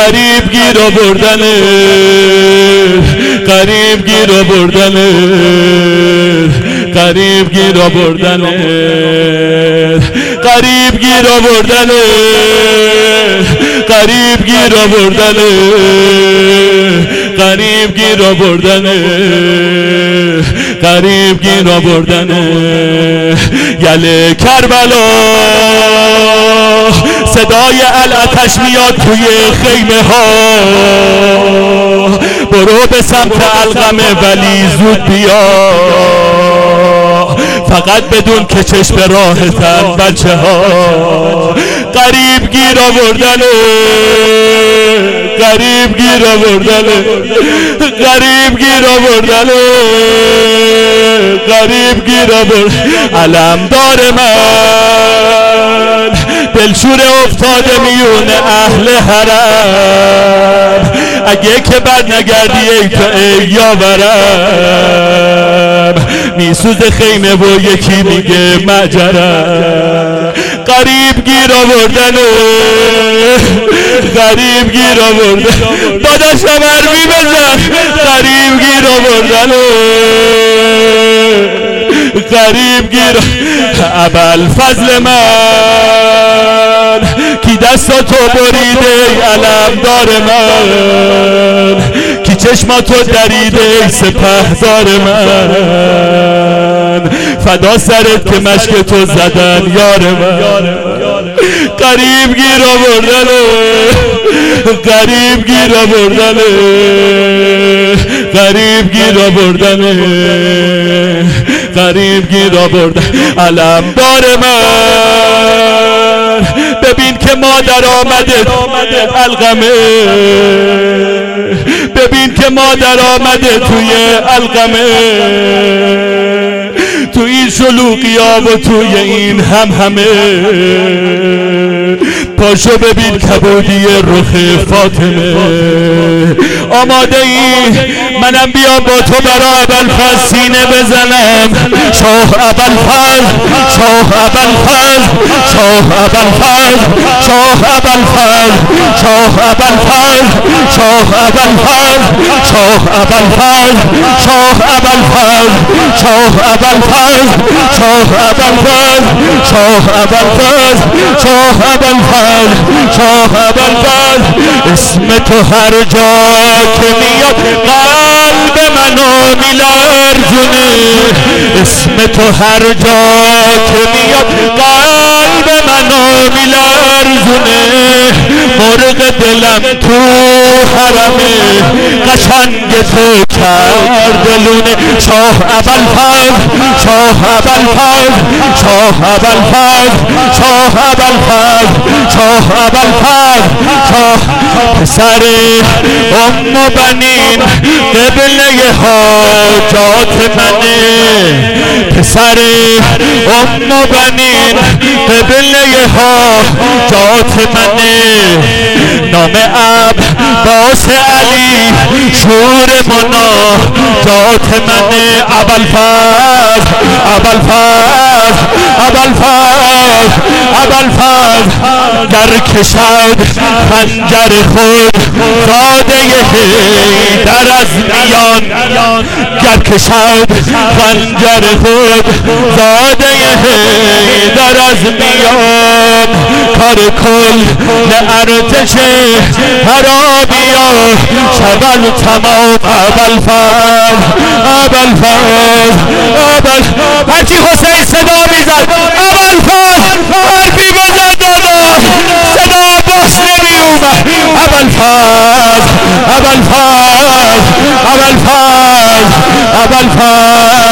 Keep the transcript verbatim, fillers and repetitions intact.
قریب گیر آوردنه، قریب گیر آوردنه، قریب گیر آوردنه، قریب گیر آوردنه، قریب گیر آوردنه، قریب گیر آوردنه، قریب گیر آوردنه. یله کربلا صدای الاتش میاد توی خیمه ها، برو به سمت القمه ولی زود بیا، فقط بدون که چشم راهتن بچه ها. قریب گیر آوردنه، قریب گیر آوردنه، قریب گیر آوردنه، قریب گیر آوردنه. علمدار من دلشور افتاده میون اهل حرم، اگه که بد نگردی ای تو ای یاورم، میسوز خیمه و یکی میگه مجرم. قریب گیر آوردنه، قریب گیر آوردنه، داداشم حرفی بزن. قریب گیر آوردنه، قریب گیر. ابوالفضل من کی دستاتو بریده ای علمدار من، کی چشماتو دریده ای سپهدار من، فدا سرت که مشک تو زدن یار من. قریب گیر آوردنه، قریب گیر آوردنه، قریب گیر آوردنه، قریب گیر آوردنه. علمدار من ببین که مادر آمده القمه، ببین که مادر آمده توی القمه، تو این شلوغی ها و توی این هم همه. پاشو ببین کبودی رخ فاطمه. آماده ای منم بیام با تو برا ابوالفضل سینه بزنم. شاه ابوالفضل، شاه ابوالفضل، شاه ابوالفضل، شاه ابوالفضل، شاه ابوالفضل، شاه ابوالفضل، شاه ابوالفضل، شاه ابوالفضل، شاه ابوالفضل، شاه ابوالفضل، شاه ابوالفضل، شاه ابوالفضل، شاه ابوالفضل. اسم تو هر جا که میاد قلب منو میلرزونه، اسم تو هر جا که میاد قلب منو میلرزونه. مرغ دلم تو حرمه قشنگ تو کرده لونه. شاه ابوالفضل، شاه ابوالفضل، شاه ابوالفضل، شاه ابوالفضل، شاه ابوالفضل، شاه. پسر ام بنین قبله حاجات منه، پسر ام بنین قبله حاجات منه. نام عباس علی شور مناجات منه. ابوالفضل، ابوالفضل، ابوالفضل، ابوالفضل. گر کشد خنجر خود زاده حیدر از میان، گر کشد خنجر خود زاده حیدر از میان. کار کل ارتش حرامیا شود تمام. ابوالفضل، ابوالفضل، ابوالفضل. هرچی حسین صدا میزد ابوالفضل حرفی بزن داداش، صدا باز نمی اومد. ابوالفضل، ابوالفضل، ابوالفضل، ابوالفضل.